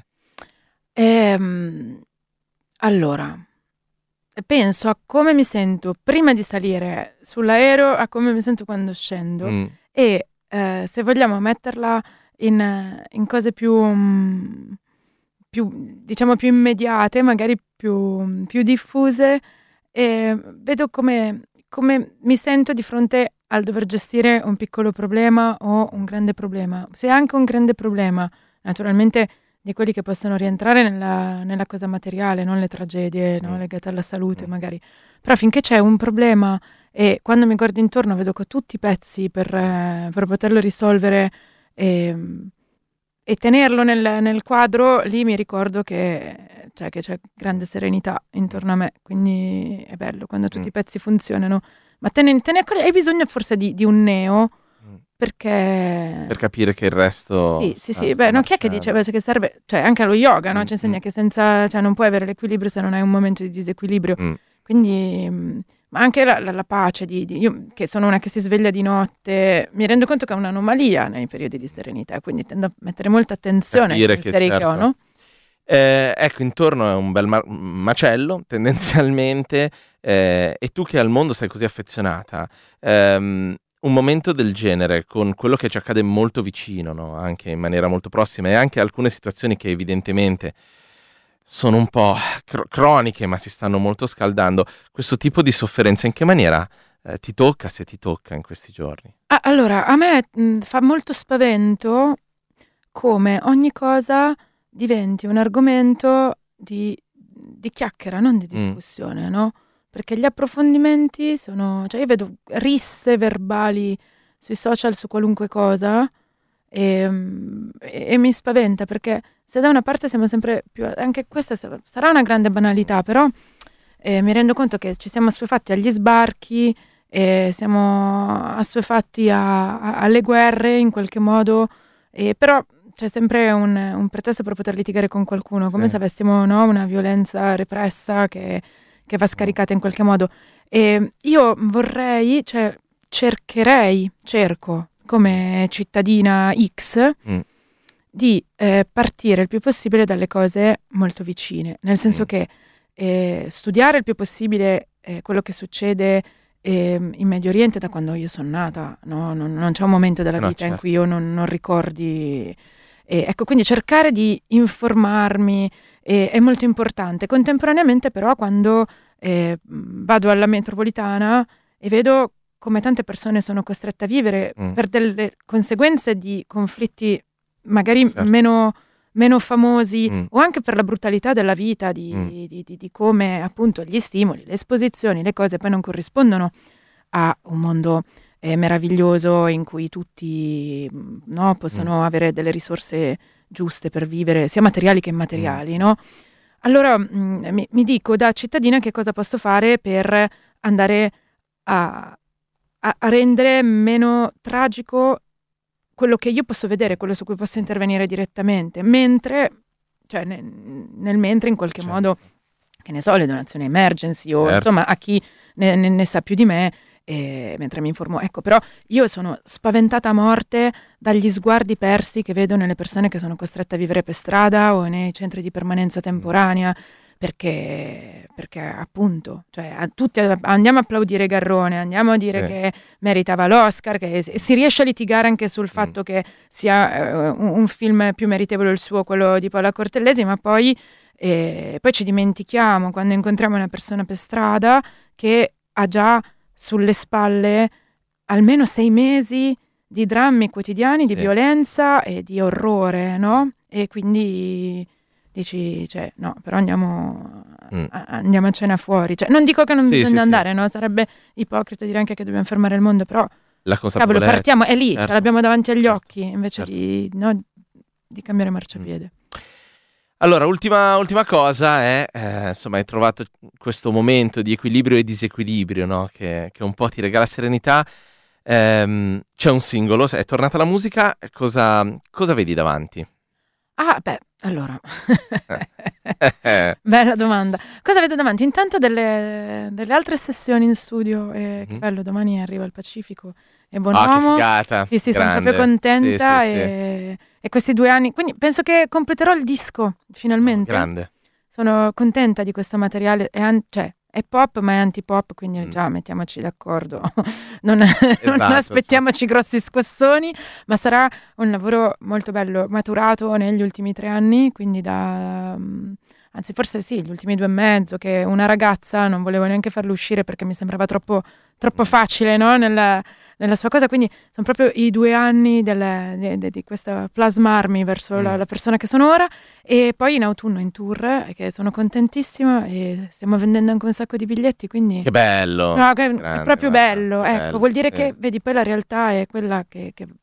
Ehm, allora, penso a come mi sento prima di salire sull'aereo, a come mi sento quando scendo, mm. e eh, se vogliamo metterla in, in cose più, um, più, diciamo, più immediate, magari più, più diffuse, eh, vedo come, come mi sento di fronte al dover gestire un piccolo problema o un grande problema. Se è anche un grande problema, naturalmente di quelli che possono rientrare nella, nella cosa materiale, non le tragedie, no, legate alla salute magari. Però finché c'è un problema e quando mi guardo intorno vedo che ho tutti i pezzi per, eh, per poterlo risolvere, e, e tenerlo nel, nel quadro, lì mi ricordo che, cioè, che c'è grande serenità intorno a me, quindi è bello quando tutti Mm. i pezzi funzionano, ma te ne, te ne accorgi, hai bisogno forse di, di un neo, Mm. perché... Per capire che il resto Sì, sì, sta- sì, sta beh, no, chi è che marciando. diceva che serve, cioè anche allo yoga, no? Mm, Ci insegna mm. che senza, cioè non puoi avere l'equilibrio se non hai un momento di disequilibrio, Mm. quindi, mh, ma anche la, la- la pace, di, di- io che sono una che si sveglia di notte, mi rendo conto che è un'anomalia nei periodi di serenità, quindi tendo a mettere molta attenzione ai Capire che, pensieri che ho, certo. no? Eh, ecco, intorno è un bel ma- macello, tendenzialmente, eh, e tu che al mondo sei così affezionata, ehm, un momento del genere, con quello che ci accade molto vicino, no? Anche in maniera molto prossima, e anche alcune situazioni che evidentemente sono un po' cro- croniche, ma si stanno molto scaldando, questo tipo di sofferenza in che maniera eh, ti tocca, se ti tocca in questi giorni? Ah, allora, a me mh, fa molto spavento come ogni cosa diventi un argomento di, di chiacchiera, non di Mm. discussione, no? Perché gli approfondimenti sono... Cioè io vedo risse verbali sui social su qualunque cosa e, mm, e- e mi spaventa perché se da una parte siamo sempre più... Anche questa sa- sarà una grande banalità, però eh, mi rendo conto che ci siamo assuefatti agli sbarchi, e siamo assuefatti a- a- alle guerre in qualche modo, e però c'è sempre un, un pretesto per poter litigare con qualcuno, come Sì. se avessimo, no, una violenza repressa che, che va scaricata in qualche modo. E io vorrei, cioè cercherei, cerco come cittadina X Mm. di eh, partire il più possibile dalle cose molto vicine, nel senso Mm. che eh, studiare il più possibile eh, quello che succede ehm, in Medio Oriente da quando io sono nata, no? non, non c'è un momento della No, vita in certo. cui io non, non ricordi. E, ecco, quindi cercare di informarmi eh, è molto importante. Contemporaneamente, però, quando eh, vado alla metropolitana e vedo come tante persone sono costrette a vivere Mm. per delle conseguenze di conflitti magari Certo. meno, meno famosi, Mm. o anche per la brutalità della vita, di, Mm. di- di- di come appunto gli stimoli, le esposizioni, le cose poi non corrispondono a un mondo eh, meraviglioso in cui tutti mh, no, possono avere delle risorse giuste per vivere, sia materiali che immateriali, Mm. no? Allora mh, mi, mi dico da cittadina che cosa posso fare per andare a, a- a rendere meno tragico quello che io posso vedere, quello su cui posso intervenire direttamente, mentre, cioè ne- nel mentre in qualche Certo. modo, che ne so, le donazioni emergency o Certo. insomma a chi ne, ne- ne sa più di me, eh, mentre mi informo. Ecco, però io sono spaventata a morte dagli sguardi persi che vedo nelle persone che sono costrette a vivere per strada o nei centri di permanenza temporanea, perché, perché appunto, cioè, a tutti a- andiamo a applaudire Garrone, andiamo a dire Sì. che meritava l'Oscar, che s- si riesce a litigare anche sul fatto che sia eh, un, un film più meritevole il suo, quello di Paola Cortellesi, ma poi, eh, poi ci dimentichiamo quando incontriamo una persona per strada che ha già sulle spalle almeno sei mesi di drammi quotidiani, di Sì. violenza e di orrore, no? E quindi dici, cioè, no, però andiamo Mm. a, andiamo a cena fuori. Cioè, non dico che non Sì, bisogna sì, sì. andare, no? Sarebbe ipocrita dire anche che dobbiamo fermare il mondo, però, La cavolo, consapevolezza. partiamo, è lì, certo. ce l'abbiamo davanti agli Certo. occhi, invece Certo. di, no, di cambiare marciapiede. Allora, ultima, ultima cosa è, eh, insomma, hai trovato questo momento di equilibrio e disequilibrio, no? Che, che un po' ti regala serenità. Ehm, c'è un singolo, è tornata la musica, cosa, cosa vedi davanti? Ah, beh, allora... Eh, Bella domanda. Cosa vedo davanti? Intanto delle, delle altre sessioni in studio, e che Mhm. bello, domani arriva il Pacifico e buon Ah, che uomo. figata. Sì, sì, sono grande. proprio contenta Sì, sì, sì. e, e questi due anni, quindi penso che completerò il disco finalmente. Grande. Sono contenta di questo materiale, è, an- cioè, è pop ma è antipop, quindi Mm. già mettiamoci d'accordo, non, non aspettiamoci grossi scossoni, ma sarà un lavoro molto bello, maturato negli ultimi tre anni, quindi da... mm, anzi forse sì, gli ultimi due e mezzo, che una ragazza non volevo neanche farlo uscire perché mi sembrava troppo, troppo facile, no? Nella, nella sua cosa, quindi sono proprio i due anni del- di, di- di questo plasmarmi verso la, Mm. la persona che sono ora, e poi in autunno in tour, eh, che sono contentissima e stiamo vendendo anche un sacco di biglietti, quindi... Che bello. No, che è Grande, proprio guarda, bello, che ecco, bello, vuol dire sì. che, vedi, poi la realtà è quella che, che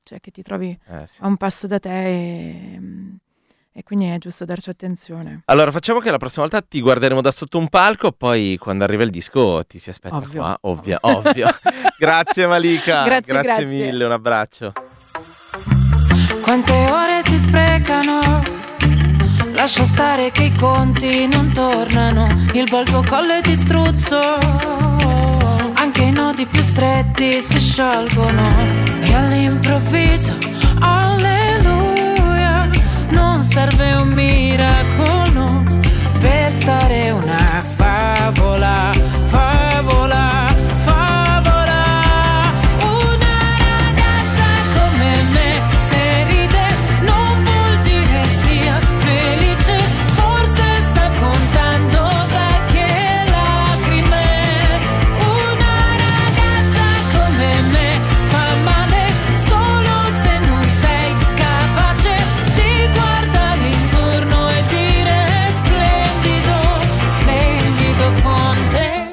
cioè che ti trovi Eh, sì. a un passo da te e, e quindi è giusto darci attenzione. Allora facciamo che la prossima volta ti guarderemo da sotto un palco, poi quando arriva il disco ti si aspetta Ovvio. qua, ovvio, ovvio. Grazie Malika, Grazie, grazie. mille, un abbraccio. Quante ore si sprecano, lascia stare che i conti non tornano, il bel tuo collo è di struzzo, anche i nodi più stretti si sciolgono e all'improvviso, alleluia, non serve un miracolo per stare una favola, favola, favola. Una ragazza come me, se ride non vuol dire sia felice, forse sta contando vecchie lacrime. Una ragazza come me fa male solo se non sei capace di guardare intorno e dire splendido, splendido con te.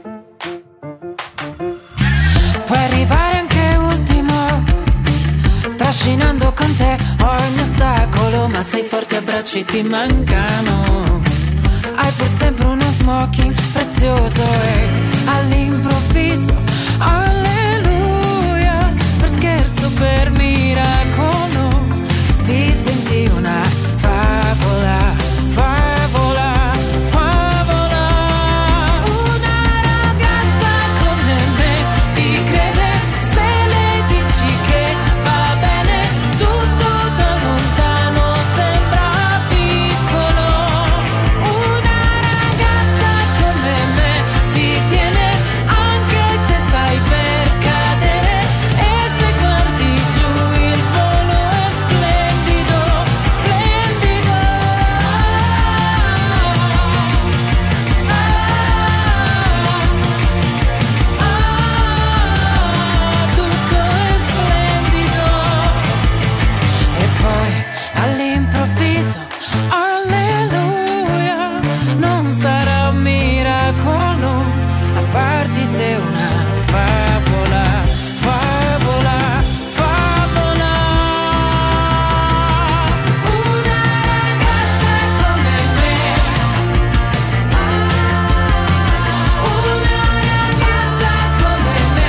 Puoi arrivare anche ultimo, trascinando con te ogni ostacolo, ma sei forte, abbracci ti mancano. Hai pur sempre uno smoking prezioso e all'improvviso, alleluia, per scherzo, per miracolo, ti senti una favola, favola, favola. Una ragazza come me ti crede se le dici che va bene, tutto da lontano sembra piccolo. Una ragazza come me ti tiene anche se stai per cadere, e se guardi giù il volo è splendido, splendido. Ah, tutto è splendido. E poi all'improvviso, alleluia, non sarà un miracolo a far di te una favola, favola, favola. Una ragazza come me, una ragazza come me,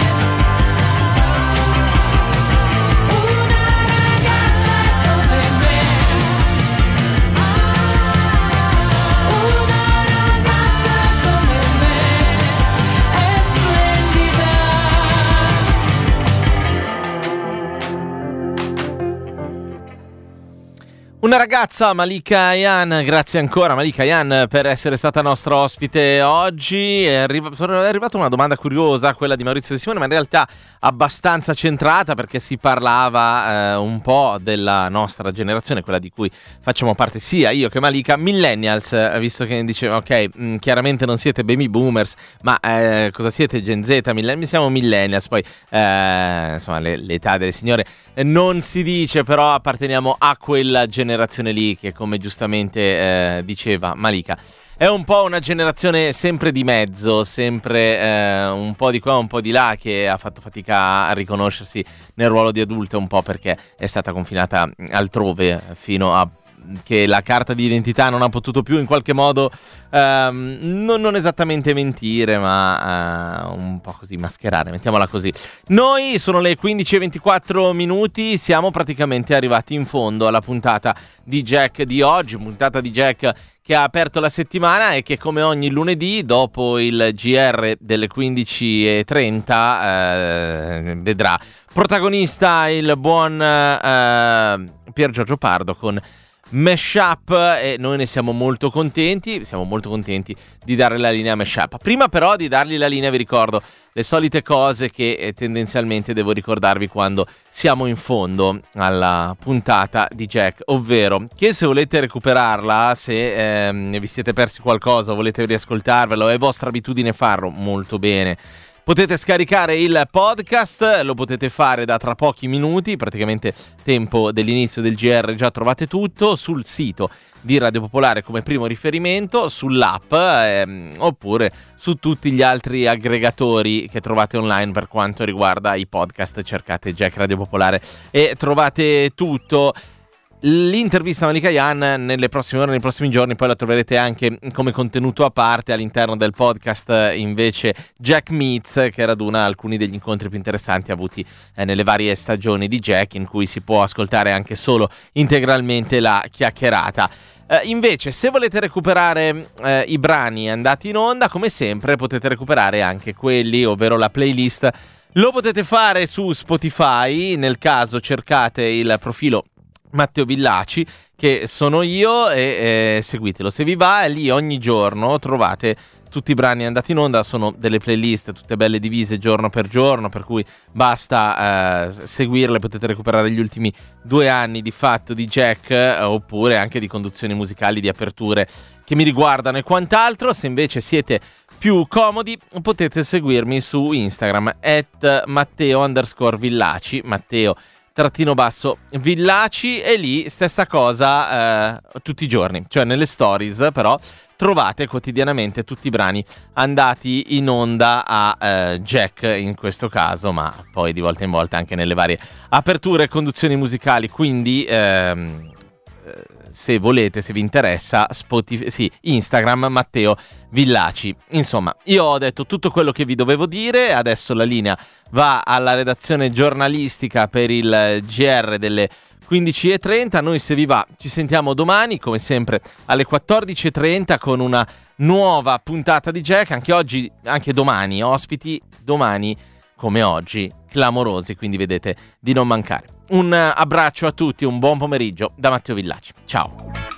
una ragazza come me, una ragazza come me è splendida. Una ragazza, Malika Ayan, grazie ancora Malika Ayan per essere stata nostra ospite oggi. È, arri- è arrivata una domanda curiosa, quella di Maurizio De Simone, ma in realtà abbastanza centrata, perché si parlava eh, un po' della nostra generazione, quella di cui facciamo parte sia io che Malika, millennials, eh, visto che diceva ok, mh, chiaramente non siete baby boomers, ma eh, cosa siete, Gen Z, millennials? Siamo millennials, poi eh, insomma le, l'età delle signore eh, non si dice, però apparteniamo a quella generazione lì che, come giustamente eh, diceva Malika, è un po' una generazione sempre di mezzo, sempre eh, un po' di qua, un po' di là, che ha fatto fatica a riconoscersi nel ruolo di adulto, un po' perché è stata confinata altrove fino a che la carta di identità non ha potuto più in qualche modo ehm, non, non esattamente mentire, ma eh, un po' così mascherare, mettiamola così. Noi sono le quindici e ventiquattro minuti, siamo praticamente arrivati in fondo alla puntata di Jack di oggi, puntata di Jack che ha aperto la settimana e che, come ogni lunedì dopo il G R delle quindici e trenta, eh, vedrà protagonista il buon eh, Pier Giorgio Pardo con Mashup, e noi ne siamo molto contenti, siamo molto contenti di dare la linea a Mashup. Prima però di dargli la linea vi ricordo le solite cose che eh, tendenzialmente devo ricordarvi quando siamo in fondo alla puntata di Jack, ovvero che se volete recuperarla, se ehm, vi siete persi qualcosa o volete riascoltarvelo, è vostra abitudine farlo, molto bene. Potete scaricare il podcast, lo potete fare da tra pochi minuti, praticamente tempo dell'inizio del G R, già trovate tutto sul sito di Radio Popolare come primo riferimento, sull'app ehm, oppure su tutti gli altri aggregatori che trovate online per quanto riguarda i podcast. Cercate Jack Radio Popolare e trovate tutto. L'intervista a Malika Yan nelle prossime ore, nei prossimi giorni, poi la troverete anche come contenuto a parte all'interno del podcast invece Jack Meets, che raduna alcuni degli incontri più interessanti avuti eh, nelle varie stagioni di Jack, in cui si può ascoltare anche solo integralmente la chiacchierata. Eh, invece, se volete recuperare eh, i brani andati in onda, come sempre potete recuperare anche quelli, ovvero la playlist. Lo potete fare su Spotify, nel caso cercate il profilo Matteo Villaci, che sono io, e eh, seguitelo se vi va, e lì ogni giorno trovate tutti i brani andati in onda. Sono delle playlist tutte belle divise giorno per giorno, per cui basta eh, seguirle. Potete recuperare gli ultimi due anni di fatto di Jack, eh, oppure anche di conduzioni musicali, di aperture che mi riguardano e quant'altro. Se invece siete più comodi potete seguirmi su Instagram at Matteo underscore Villaci, Matteo trattino basso Villaci, e lì stessa cosa eh, tutti i giorni, cioè nelle stories però trovate quotidianamente tutti i brani andati in onda a eh, Jack in questo caso, ma poi di volta in volta anche nelle varie aperture e conduzioni musicali. Quindi ehm, se volete, se vi interessa, Spotify, sì, Instagram Matteo Villaci. Insomma, io ho detto tutto quello che vi dovevo dire. Adesso la linea va alla redazione giornalistica per il G R delle quindici e trenta. Noi, se vi va, ci sentiamo domani come sempre alle quattordici e trenta con una nuova puntata di Jack. Anche oggi, anche domani, ospiti domani come oggi clamorosi, quindi vedete di non mancare. Un abbraccio a tutti, un buon pomeriggio da Matteo Villaci. Ciao.